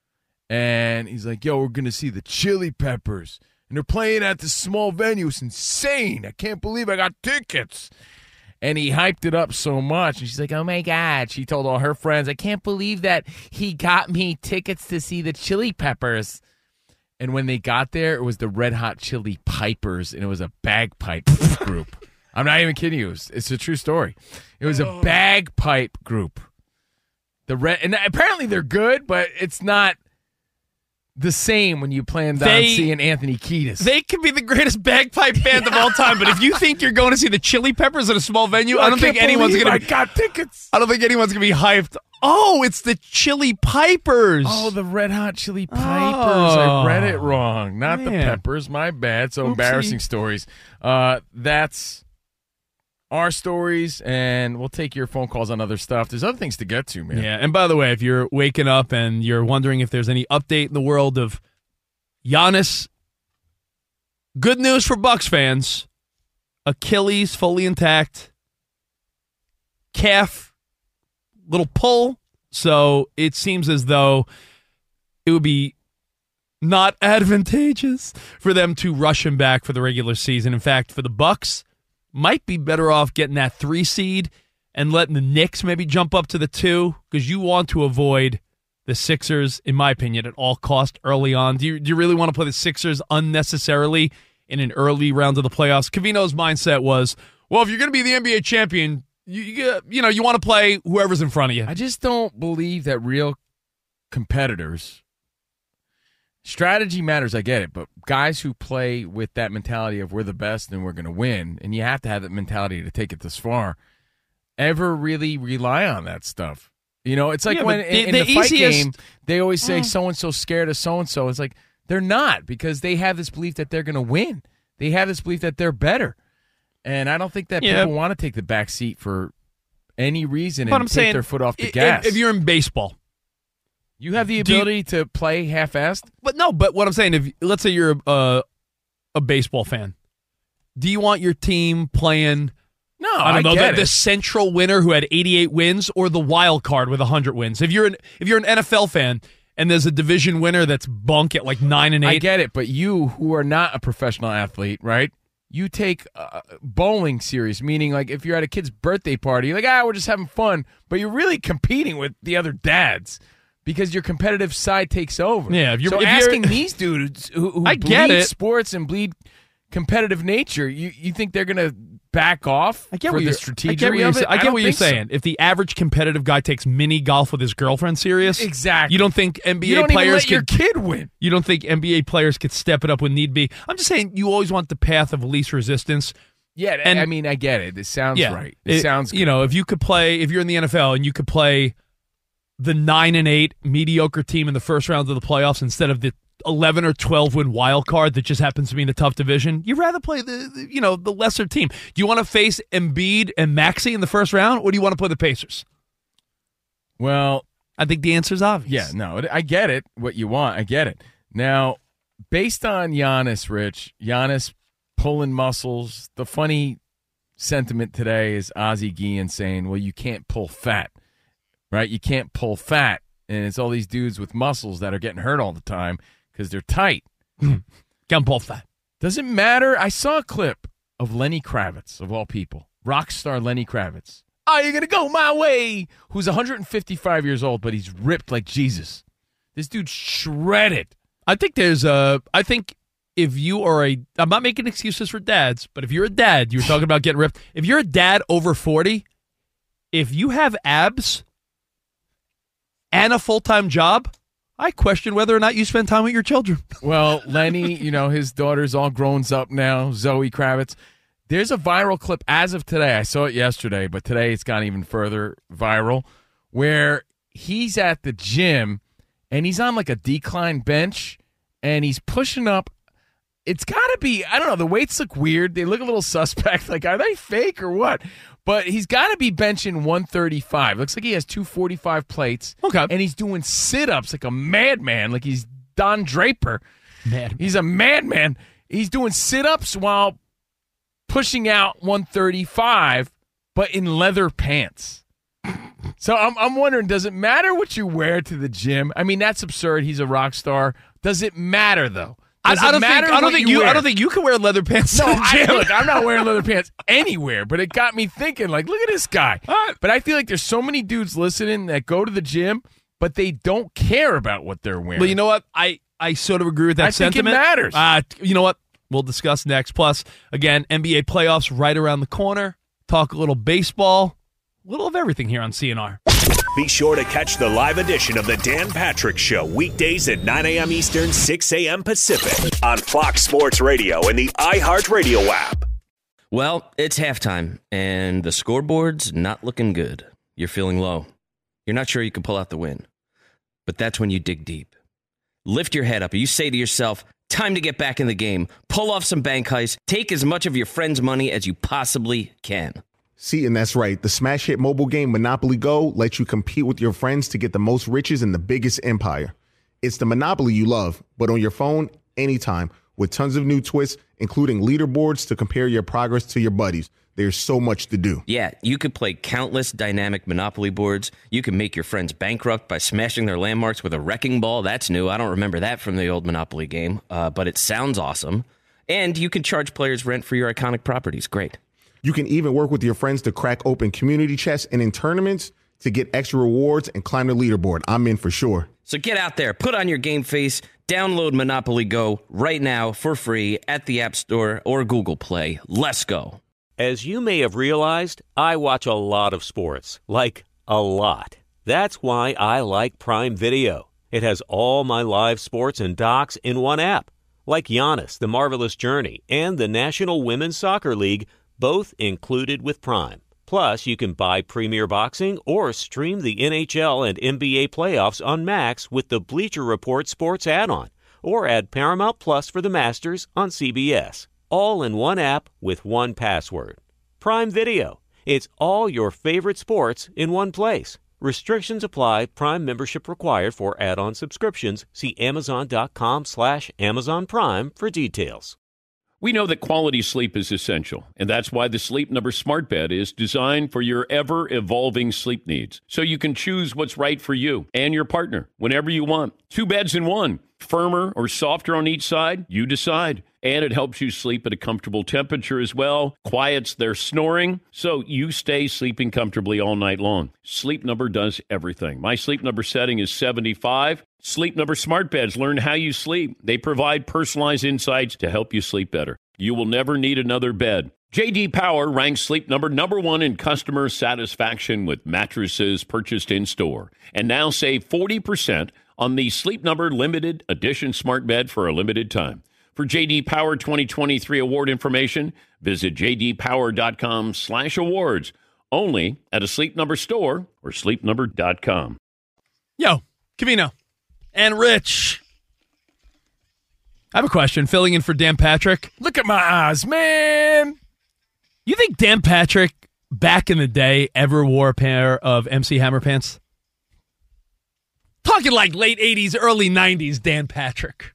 And he's like, yo, we're going to see the Chili Peppers. And they're playing at this small venue. It's insane. I can't believe I got tickets. And he hyped it up so much. And she's like, oh, my God. She told all her friends, I can't believe that he got me tickets to see the Chili Peppers. And when they got there, it was the Red Hot Chili Pipers, and it was a bagpipe group. I'm not even kidding you. It's, it's a true story. It was a bagpipe group. The red, and apparently they're good, but it's not the same when you plan on They- seeing Anthony Kiedis. They could be the greatest bagpipe band of all time, but if you think you're going to see the Chili Peppers at a small venue, I don't think can't anyone's believe going to. I got tickets. I don't think anyone's going to be hyped. Oh, it's the Chili Pipers. Oh, the Red Hot Chili Pipers. Oh. I read it wrong. Not the Man. Peppers. My bad. So Oopsie. embarrassing stories. Uh, that's our stories, and we'll take your phone calls on other stuff. There's other things to get to, man. Yeah, and by the way, if you're waking up and you're wondering if there's any update in the world of Giannis, good news for Bucks fans. Achilles fully intact. Calf, little pull. So it seems as though it would be not advantageous for them to rush him back for the regular season. In fact, for the Bucks, might be better off getting that three seed and letting the Knicks maybe jump up to the two, because you want to avoid the Sixers, in my opinion, at all cost early on. Do you, do you really want to play the Sixers unnecessarily in an early round of the playoffs? Covino's mindset was, well, if you're going to be the N B A champion, you, you, you know, you want to play whoever's in front of you. I just don't believe that real competitors Strategy matters, I get it, but guys who play with that mentality of we're the best and we're going to win, and you have to have that mentality to take it this far, ever really rely on that stuff. You know, it's like Yeah, when but in, the- in the, the fight easiest- game, they always say Mm. so-and-so's scared of so-and-so. It's like they're not, because they have this belief that they're going to win. They have this belief that they're better. And I don't think that Yeah. people want to take the back seat for any reason But and I'm take saying, their foot off the if- gas. If you're in baseball, you have the Do you- ability to play half-assed. but no, but what I'm saying, if let's say you're a, a baseball fan, do you want your team playing? No, I don't I know get the, the it. central winner who had eighty-eight wins, or the wild card with one hundred wins. If you're an if you're an N F L fan and there's a division winner that's bunk at like nine and eight, I get it, but you who are not a professional athlete, right? You take uh, bowling serious, meaning like if you're at a kid's birthday party, you're like, ah, we're just having fun, but you're really competing with the other dads because your competitive side takes over. Yeah, if you're- so if you're- asking these dudes who, who I get bleed it. sports and bleed competitive nature, you, you think they're going to back off I get for what the you're, strategy I get what you're, of sa- it? I get don't what you're think so. saying. If the average competitive guy takes mini golf with his girlfriend serious, Exactly. You don't think N B A You don't even players let your could, kid win. You don't think N B A players could step it up when need be? I'm just saying you always want the path of least resistance. Yeah, And- I mean, I get it. It sounds Yeah, right. It, sounds You know, if you could play, if you're in the N F L and you could play the nine and eight mediocre team in the first round of the playoffs instead of the eleven or twelve win wild card that just happens to be in a tough division, you'd rather play the, the you know the lesser team. Do you want to face Embiid and Maxey in the first round, or do you want to play the Pacers? Well, I think the answer is obvious. Yeah, no, I get it. What you want, I get it. Now, based on Giannis, Rich, Giannis pulling muscles, the funny sentiment today is Ozzie Guillen saying, well, you can't pull fat, right? You can't pull fat. And it's all these dudes with muscles that are getting hurt all the time because they're tight. Can't pull fat. Doesn't matter. I saw a clip of Lenny Kravitz, of all people, rock star Lenny Kravitz. Oh, you're going to go my way. Who's one hundred fifty-five years old, but he's ripped like Jesus. This dude's shredded. I think there's a. I think if you are a. I'm not making excuses for dads, but if you're a dad, you were talking about getting ripped. If you're a dad over forty, if you have abs and a full time job, I question whether or not you spend time with your children. Well, Lenny, you know, his daughter's all grown up now, Zoe Kravitz. There's a viral clip as of today. I saw it yesterday, but today it's gone even further viral, where he's at the gym and he's on like a decline bench and he's pushing up. It's got to be, I don't know, the weights look weird. They look a little suspect. Like, are they fake or what? But he's got to be benching one thirty-five. Looks like he has two forty-five plates. Okay. And he's doing sit-ups like a madman, like he's Don Draper. Mad. He's a madman. He's doing sit-ups while pushing out one thirty-five, but in leather pants. So I'm I'm wondering, does it matter what you wear to the gym? I mean, that's absurd. He's a rock star. Does it matter though? I, Does I it don't matter think. I don't what think you. wear? I don't think you can wear leather pants. No, to the I, gym. look, I'm not wearing leather pants anywhere, but it got me thinking, like, look at this guy. But I feel like there's so many dudes listening that go to the gym, but they don't care about what they're wearing. Well, you know what? I, I sort of agree with that I think it sentiment. matters. Uh, you know what? We'll discuss next. Plus, again, N B A playoffs right around the corner. Talk a little baseball, a little of everything here on C N R. Be sure to catch the live edition of the Dan Patrick Show weekdays at nine a.m. Eastern, six a.m. Pacific on Fox Sports Radio and the iHeartRadio app. Well, it's halftime, and the scoreboard's not looking good. You're feeling low. You're not sure you can pull out the win. But that's when you dig deep. Lift your head up, and you say to yourself, time to get back in the game. Pull off some bank heists. Take as much of your friend's money as you possibly can. See, and that's right. The smash hit mobile game Monopoly Go lets you compete with your friends to get the most riches in the biggest empire. It's the Monopoly you love, but on your phone, anytime, with tons of new twists, including leaderboards to compare your progress to your buddies. There's so much to do. Yeah, you could play countless dynamic Monopoly boards. You can make your friends bankrupt by smashing their landmarks with a wrecking ball. That's new. I don't remember that from the old Monopoly game, uh, but it sounds awesome. And you can charge players rent for your iconic properties. Great. You can even work with your friends to crack open community chests and in tournaments to get extra rewards and climb the leaderboard. I'm in for sure. So get out there, put on your game face, download Monopoly Go right now for free at the App Store or Google Play. Let's go. As you may have realized, I watch a lot of sports, like a lot. That's why I like Prime Video. It has all my live sports and docs in one app, like Giannis, The Marvelous Journey, and the National Women's Soccer League, both included with Prime. Plus, you can buy Premier Boxing or stream the N H L and N B A playoffs on Max with the Bleacher Report Sports add-on, or add Paramount Plus for the Masters on C B S. All in one app with one password. Prime Video. It's all your favorite sports in one place. Restrictions apply. Prime membership required for add-on subscriptions. See amazon.com slash Amazon Prime for details. We know that quality sleep is essential, and that's why the Sleep Number Smart Bed is designed for your ever-evolving sleep needs, so you can choose what's right for you and your partner whenever you want. Two beds in one, firmer or softer on each side, you decide. And it helps you sleep at a comfortable temperature as well, quiets their snoring, so you stay sleeping comfortably all night long. Sleep Number does everything. My Sleep Number setting is seventy-five. Sleep Number Smart Beds learn how you sleep. They provide personalized insights to help you sleep better. You will never need another bed. J D Power ranks Sleep Number number one in customer satisfaction with mattresses purchased in-store. And now save forty percent on the Sleep Number Limited Edition Smart Bed for a limited time. For J D Power twenty twenty-three award information, visit jdpower.com slash awards. Only at a Sleep Number store or sleep number dot com. Yo, Covino and Rich. I have a question, filling in for Dan Patrick. Look at my eyes, man. You think Dan Patrick, back in the day, ever wore a pair of M C Hammer pants? Talking like late eighties, early nineties Dan Patrick.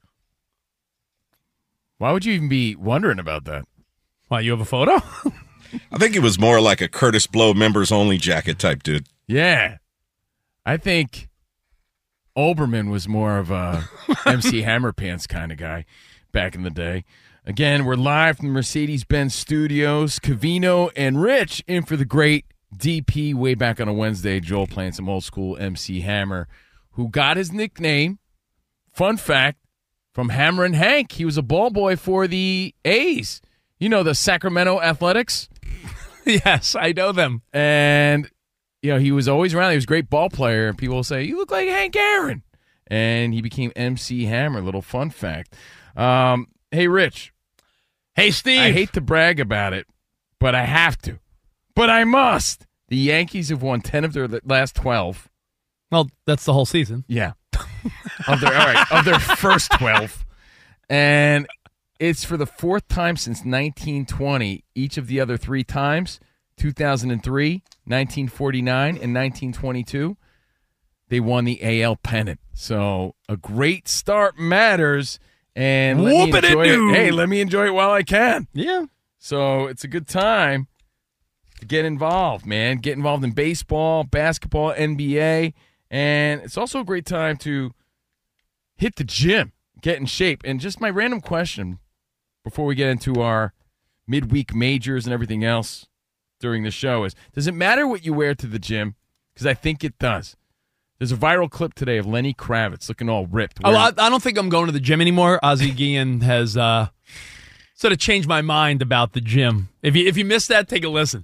Why would you even be wondering about that? Why, you have a photo? I think it was more like a Curtis Blow members-only jacket type dude. Yeah. I think Olbermann was more of a M C Hammer pants kind of guy back in the day. Again, we're live from the Mercedes-Benz Studios. Covino and Rich in for the great D P way back on a Wednesday. Joel playing some old school M C Hammer, who got his nickname, fun fact, from Hammer and Hank. He was a ball boy for the A's. You know, the Sacramento Athletics? Yes, I know them. And, you know, he was always around. He was a great ball player. And people will say, you look like Hank Aaron. And he became M C Hammer. Little fun fact. Um, hey, Rich. Hey, Steve. I hate to brag about it, but I have to. But I must. The Yankees have won ten of their last twelve. Well, that's the whole season. Yeah. of their all right, of their first twelve. And it's for the fourth time since nineteen twenty. Each of the other three times, two thousand three, nineteen forty-nine, and nineteen twenty-two, they won the A L pennant. So a great start matters. And let me enjoy it. Hey, let me enjoy it while I can. Yeah. So it's a good time to get involved, man. Get involved in baseball, basketball, N B A. And it's also a great time to hit the gym, get in shape. And just my random question before we get into our midweek majors and everything else during the show is, does it matter what you wear to the gym? Because I think it does. There's a viral clip today of Lenny Kravitz looking all ripped. Oh, I, I don't think I'm going to the gym anymore. Ozzie Guillen has uh, sort of changed my mind about the gym. If you, if you missed that, take a listen.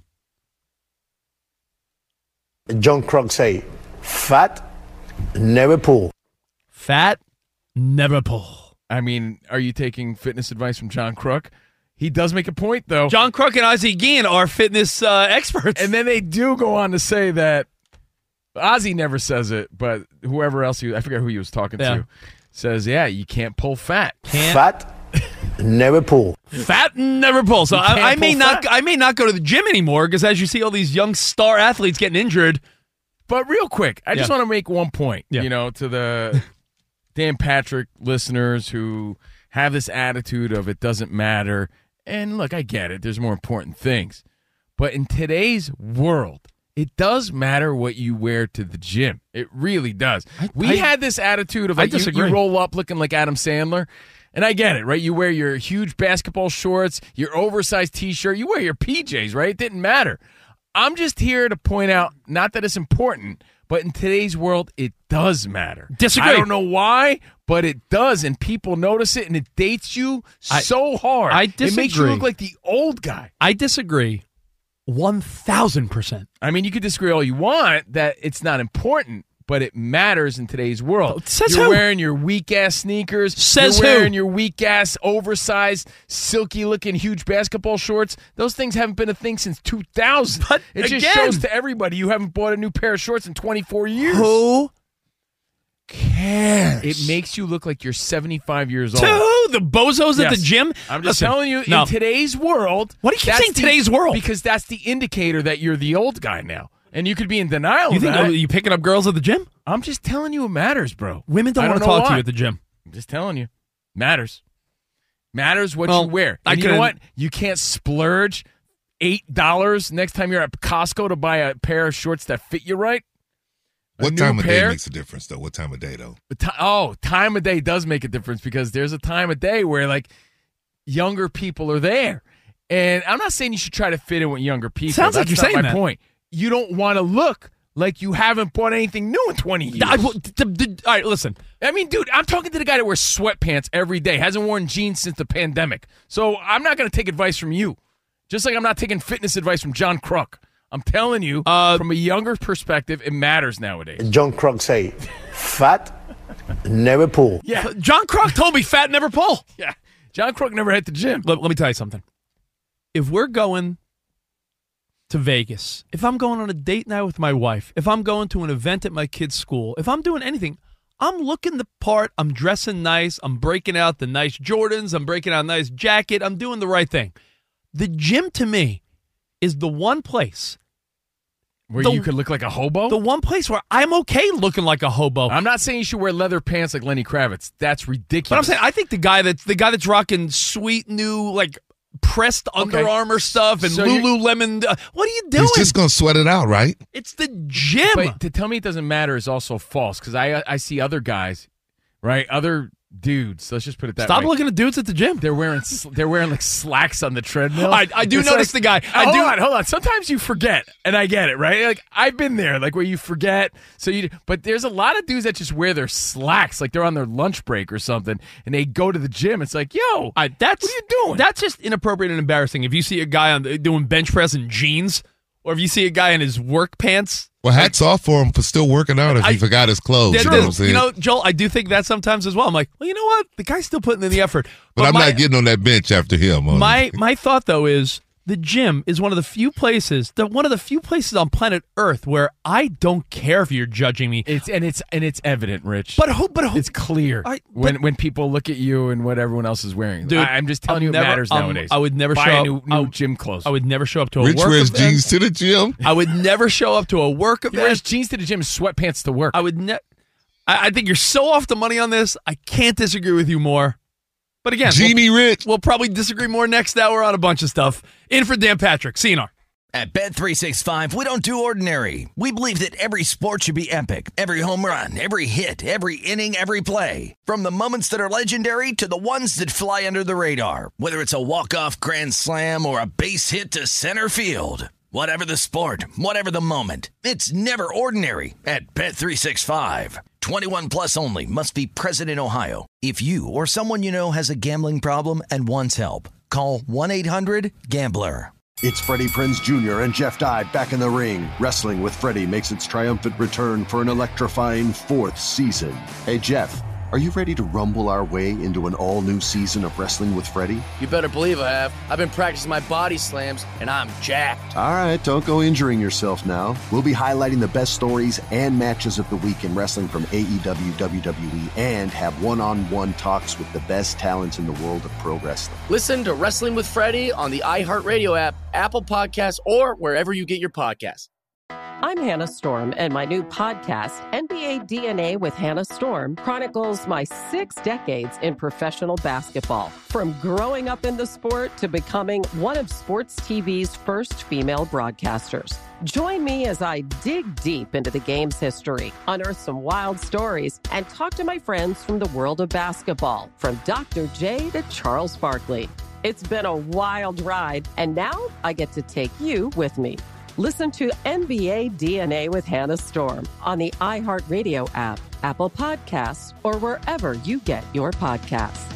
John Kruk say, fat, never pull. Fat, never pull. I mean, are you taking fitness advice from John Kruk? He does make a point, though. John Kruk and Ozzie Guillen are fitness uh, experts. And then they do go on to say that Ozzy never says it, but whoever else, he, I forget who he was talking yeah. to, says, yeah, you can't pull fat. Can't. Fat, never pull. Fat, never pull. So I, I may pull not, fat. I may not go to the gym anymore because as you see all these young star athletes getting injured. But real quick, I just yeah. want to make one point, yeah. you know, to the Dan Patrick listeners who have this attitude of it doesn't matter. And look, I get it. There's more important things. But in today's world, it does matter what you wear to the gym. It really does. I, we I, had this attitude of like you, you roll up looking like Adam Sandler. And I get it, right? You wear your huge basketball shorts, your oversized T-shirt. You wear your P Js, right? It didn't matter. I'm just here to point out, not that it's important, but in today's world, it does matter. Disagree. I don't know why, but it does, and people notice it, and it dates you I, so hard. I disagree. It makes you look like the old guy. I disagree. one thousand percent. I mean, you could disagree all you want that it's not important, but it matters in today's world. Says you're who? wearing your weak-ass sneakers. Says you're wearing who? your weak-ass, oversized, silky-looking, huge basketball shorts. Those things haven't been a thing since two thousand. But it just again- shows to everybody you haven't bought a new pair of shorts in twenty-four years. Who cares? It makes you look like you're seventy-five years old. To who? The bozos at Yes. the gym? I'm just Listen, telling you, no. in today's world. Why do you keep that's saying the- today's world? Because that's the indicator that you're the old guy now. And you could be in denial You of think that. oh, you picking up girls at the gym? I'm just telling you it matters, bro. Women don't I want to know talk to why. you at the gym. I'm just telling you. Matters. Matters what Well, you wear. I And you know couldn't- what? You can't splurge eight dollars next time you're at Costco to buy a pair of shorts that fit you right. A What new time of pair. day makes a difference, though? What time of day, though? The ti- oh, time of day does make a difference because there's a time of day where, like, younger people are there. And I'm not saying you should try to fit in with younger people. Sounds like That's you're not saying my that. point. You don't want to look like you haven't bought anything new in twenty years. I, well, d- d- d- all right, listen. I mean, dude, I'm talking to the guy that wears sweatpants every day, hasn't worn jeans since the pandemic. So I'm not going to take advice from you. Just like I'm not taking fitness advice from John Kruk. I'm telling you, Uh, from a younger perspective, it matters nowadays. John Kruk say, fat, never pull. Yeah. John Kruk told me fat never pull. Yeah. John Kruk never hit the gym. Let, let me tell you something. If we're going to Vegas, if I'm going on a date night with my wife, if I'm going to an event at my kid's school, if I'm doing anything, I'm looking the part, I'm dressing nice, I'm breaking out the nice Jordans, I'm breaking out a nice jacket, I'm doing the right thing. The gym to me is the one place Where the- you could look like a hobo? the one place where I'm okay looking like a hobo. I'm not saying you should wear leather pants like Lenny Kravitz. That's ridiculous. But I'm saying I think the guy that's the guy that's rocking sweet new like pressed Under Okay. Armour stuff and So you're- Lululemon. Uh, what are you doing? He's just going to sweat it out, right? It's the gym. But to tell me it doesn't matter is also false because I I see other guys, right? Other dudes. Let's just put it that Stop way. looking at dudes at the gym. They're wearing sl- they're wearing like slacks on the treadmill. I- I do It's notice the guy. I hold do- on, hold on. Sometimes you forget, and I get it, right? Like I've been there, like where you forget. So you, but there's a lot of dudes that just wear their slacks, like they're on their lunch break or something, and they go to the gym. It's like, yo, I, that's what are you doing? That's just inappropriate and embarrassing. If you see a guy on the, doing bench press in jeans, or if you see a guy in his work pants. Well, hats off for him for still working out if I- he forgot his clothes. That- You know what I'm that- saying? you know, Joel, I do think that sometimes as well. I'm like, well, you know what? The guy's still putting in the effort. but I'm my, not getting on that bench after him. on my it. my thought though is the gym is one of the few places, the, one of the few places on planet Earth where I don't care if you're judging me. It's and it's and it's evident, Rich. But who? But who? It's clear I- when but- when people look at you and what everyone else is wearing. Dude, I, I'm just telling I'm you, never- it matters um, nowadays. I would never Buy show a up- new, new I- gym clothes. I would never show up to a Rich work wears event. jeans to the gym. I would never show up to a work He wears event. jeans to the gym, sweatpants to work. I would ne- I, I think you're so off the money on this. I can't disagree with you more. But again, Genie Rich. we'll, we'll probably disagree more next hour on a bunch of stuff. In for Dan Patrick, C N R. At Bet three sixty-five, we don't do ordinary. We believe that every sport should be epic. Every home run, every hit, every inning, every play. From the moments that are legendary to the ones that fly under the radar. Whether it's a walk-off grand slam or a base hit to center field. Whatever the sport, whatever the moment. It's never ordinary at Bet three sixty-five. twenty-one plus only. Must be present in Ohio. If you or someone you know has a gambling problem and wants help, call one eight hundred gambler. It's Freddie Prinze Junior and Jeff Dye back in the ring. Wrestling with Freddie makes its triumphant return for an electrifying fourth season. Hey, Jeff, are you ready to rumble our way into an all-new season of Wrestling with Freddie? You better believe I have. I've been practicing my body slams, and I'm jacked. All right, don't go injuring yourself now. We'll be highlighting the best stories and matches of the week in wrestling from A E W, W W E, and have one-on-one talks with the best talents in the world of pro wrestling. Listen to Wrestling with Freddie on the iHeartRadio app, Apple Podcasts, or wherever you get your podcasts. I'm Hannah Storm, and my new podcast, N B A D N A with Hannah Storm, chronicles my six decades in professional basketball. From growing up in the sport to becoming one of sports T V's first female broadcasters. Join me as I dig deep into the game's history, unearth some wild stories, and talk to my friends from the world of basketball, from Doctor J to Charles Barkley. It's been a wild ride, and now I get to take you with me. Listen to N B A D N A with Hannah Storm on the iHeartRadio app, Apple Podcasts, or wherever you get your podcasts.